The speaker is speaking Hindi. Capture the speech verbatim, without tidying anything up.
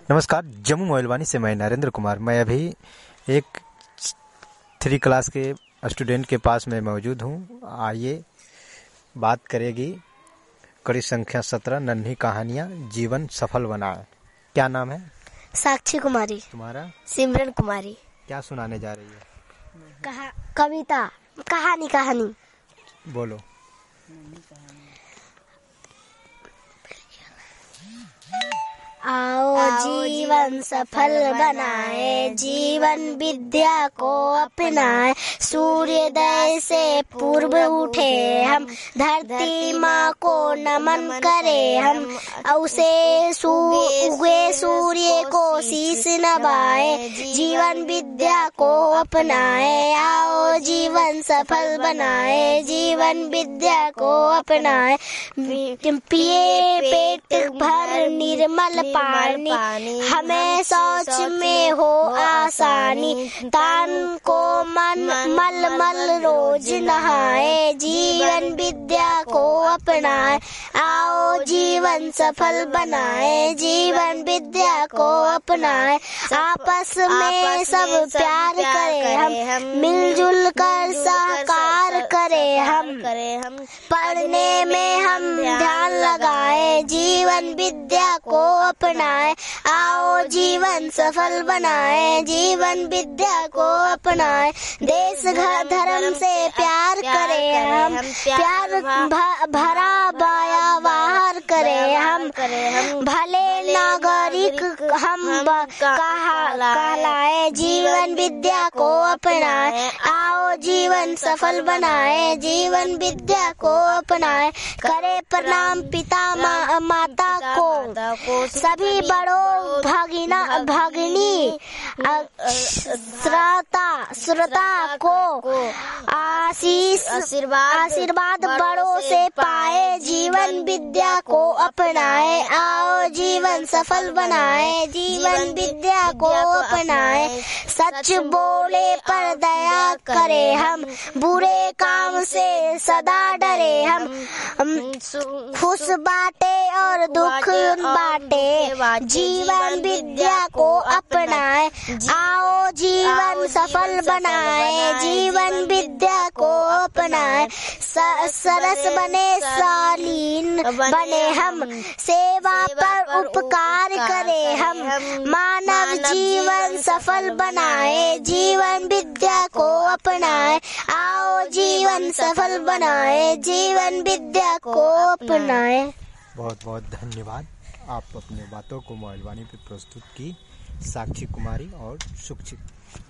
नमस्कार, जम्मू मोबाइलवानी से मैं नरेंद्र कुमार। मैं अभी एक थ्री क्लास के स्टूडेंट के पास में मौजूद हूँ। आइए बात करेगी कड़ी संख्या सत्रह, नन्ही कहानियाँ जीवन सफल बनाए। क्या नाम है? साक्षी कुमारी। तुम्हारा? सिमरन कुमारी। क्या सुनाने जा रही है? कहा कविता कहानी कहानी बोलो। आओ जीवन सफल बनाए, जीवन विद्या को अपनाए। सूर्योदय से पूर्व उठे हम, धरती माँ को नमन करे हम। उसे उगे सूर्य को शीश नवाए, जीवन विद्या को अपनाए। आओ जीवन सफल बनाए, जीवन विद्या को अपनाए। पिए पेट भर निर्मल पानी, हमें शौच में हो आसानी। तन को मन मल मल रोज नहाए, जीवन विद्या को अपनाए। आओ जीवन सफल बनाए, जीवन विद्या को अपनाए। आपस में सब प्यार करें हम, मिलजुल कर सहकार करें हम। पढ़ने में हम ध्यान लगाए, जीवन विद्या को अपनाए। आओ जीवन सफल बनाए, जीवन विद्या को अपनाए। देश घर धर्म से प्यार करें हम, प्यार भरा बाया बाहर करें हम। भले नागरिक हम कहलाए, जीवन विद्या को अपनाए। आओ जीवन सफल बनाए, जीवन विद्या को अपनाए। करे प्रणाम पिता मा, माता को, सभी बड़ों भगिना भगिनी श्रोता श्रोता को आशीष आशीर्वाद बड़ों से पाए, जीवन विद्या को अपनाए। आओ जीवन सफल बनाए, जीवन विद्या को अपनाए। सच बोले पर दया करे हम, बुरे काम से सदा डरे हम। खुश बाटे और दुख बाटे, जीवन विद्या को अपनाए। आओ जीवन सफल बनाए, जीवन विद्या को अपनाए। सरस बने शालीन बने हम, सेवा पर उपकार करें हम। मानव जीवन सफल बनाए, जीवन विद्या को अपनाए। आओ जीवन सफल बनाए, जीवन विद्या को अपनाए। बहुत बहुत धन्यवाद। आप अपने बातों को मोबाइलवानी पे प्रस्तुत की साक्षी कुमारी और सुक्षित।